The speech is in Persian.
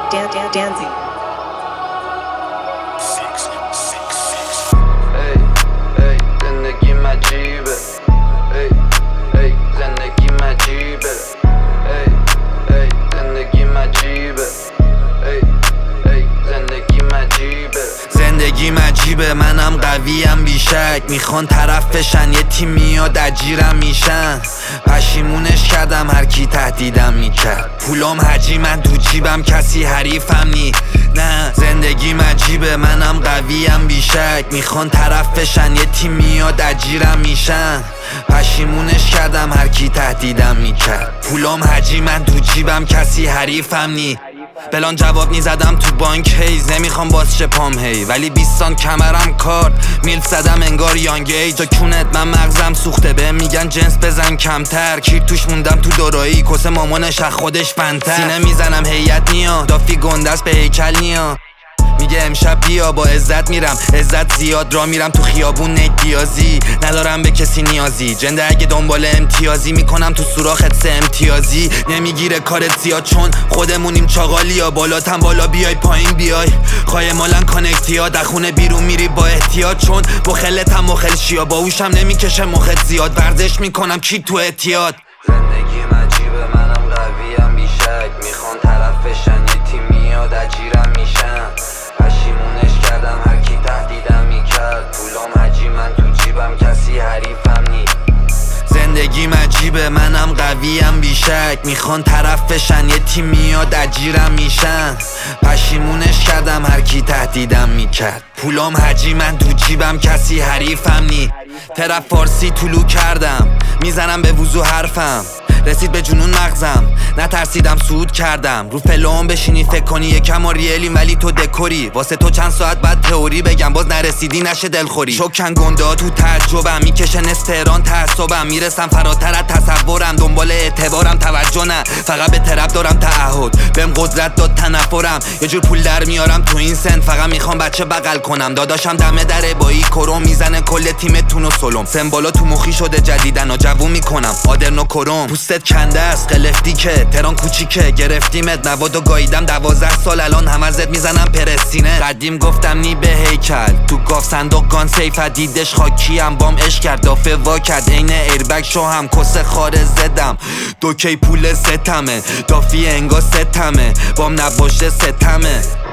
Dancing. زندگی مجیبه زندگی مجیبه زندگی مجیبه زندگی مجیبه زندگی مجیبه منم قویم بیشک میخوان طرف بشن یه تیم میاد اجیرم میشن پشیمونش کردم هر کی تهدیدم میکرد پولام حجی من تو جیبم کسی حریفم نی نه زندگی مجیبه منم قویم بیشک میخوان طرف بشن یه تیم میاد اجیرم میشن پشیمونش کردم هر کی تهدیدم میکرد پولام حجی من تو جیبم کسی حریفم نی بلان جواب میزدم تو بانک هیز نمیخوام باز پام هی ولی 20 سان کمرم کارد میل زدم انگار یانگ ای تا کونت من مغزم سوخته به میگن جنس بزن کمتر کیر توش موندم تو دورایی کسه مامانش از خودش بنتر سینه میزنم هیئت نیا دافی گندست به هیکل نیا میگه امشب بیا با عزت میرم عزت زیاد را میرم تو خیابون نیازی ندارم به کسی نیازی جنده اگه دنبال امتیازی میکنم تو سوراخت سه امتیازی نمیگیره کارت زیاد چون خودمونیم چاقالیا بالاتم بالا بیای پایین بیای خواهی مالن کانکتیا در خونه بیرون میری با احتیاط چون مخلتم مخل شیا باهوشم نمیکشه مخت زیاد ورزش میکنم کی تو احتیاط زندگی مجیبه منم قویم بیشک میخوان طرف بشن یه تیم میاد اجیرم میشن پشیمونش کردم هر کی تهدیدم میکرد پولام حجی من تو جیبم کسی حریفم نی زندگی مجیبه منم قویم بیشک میخوان طرف بشن یه تیم میاد اجیرم میشن پشیمونش کردم هر کی تهدیدم میکرد پولام حجی من تو جیبم کسی حریفم نی طرف فارسی طلوع کردم میزنم به وضو حرفم رسید به جنون مغزم نترسیدم سود کردم رو فلوم بشینی فکر کنی یکم و ریلیم ولی تو دکوری واسه تو چند ساعت بعد تئوری بگم باز نرسیدی نشه دلخوری شکن گنده ها تو تعجبم میکشن استهران تعصبم میرسم فراتر از تصورم دنبال اعتبارم توجه نه فقط به طرف دارم تعهد بهم قدرت داد تنفرم یه جور پول در میارم تو این سن فقط میخوام بچه بغل کنم داداشم دمه دره با ای کروم میزنه کل تیمتون و سلم سمبالا تو مخی شده جدیدن و جوون میکنم آدرنو کروم پوستت کنده است قلفتی که تران کوچیکه گرفتیمت نواد و گاییدم 12 سال الان هم ازت میزنم پرستینه قدیم گفتم نی به هیکل تو گاف صندوق گان سیف دیدش خاکیم بام عشق کرد دافه وا کرد عین ایربگ شو هم کس خاره زدم دوکی پول ستمه دافی انگا ستمه بام نباشه ستمه